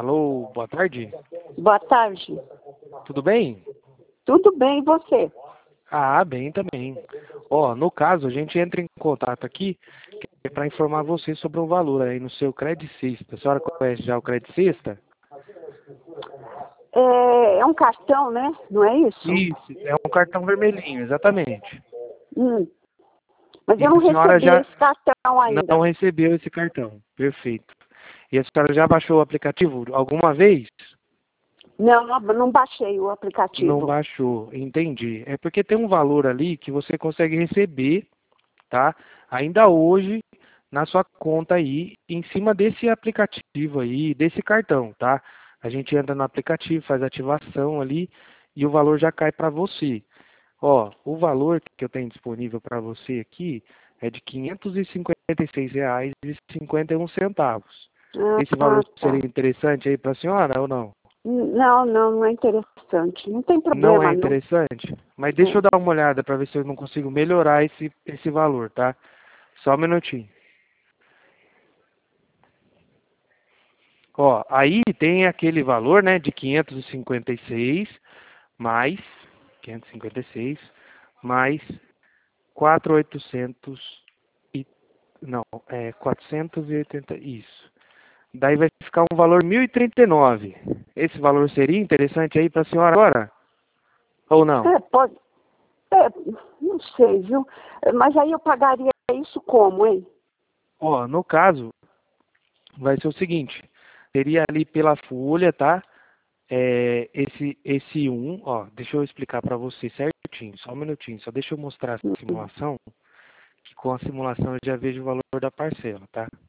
Alô, boa tarde. Boa tarde. Tudo bem? Tudo bem, e você? Ah, bem também. Ó, no caso, a gente entra em contato aqui para informar você sobre o valor aí no seu Credicista. A senhora conhece já o Credicista? É um cartão, né? Não é isso? Isso, é um cartão vermelhinho, exatamente. Mas E eu não a senhora recebi já esse cartão ainda. não recebeu esse cartão. Perfeito. E a senhora já baixou o aplicativo alguma vez? Não baixei o Não aplicativo. baixou, entendi. É porque tem um valor ali que você consegue receber, tá? Ainda hoje na sua conta aí, em cima desse aplicativo aí, desse cartão, tá? A gente entra no aplicativo, faz ativação ali e o valor já cai para você. Ó, o valor que eu tenho disponível para você aqui é de R$ 556,51. Esse valor Tá. seria interessante aí para a senhora ou não? Não é interessante. Não tem Não é problema, não. interessante? Mas deixa eu dar uma olhada para ver se eu não consigo melhorar esse valor, tá? Só um minutinho. Ó, aí tem aquele valor, né, de 556 mais 556 mais 4.800 e não, 480, isso. Daí vai ficar um valor 1.039. Esse valor seria interessante aí para a senhora agora? Ou não? Pode. É, não sei, viu? Mas aí eu pagaria isso como, hein? Ó, no caso, vai ser o seguinte, seria ali pela folha, tá? Esse ó, deixa eu explicar para você certinho, só um minutinho, só deixa eu mostrar a simulação, que com a simulação eu já vejo o valor da parcela, tá?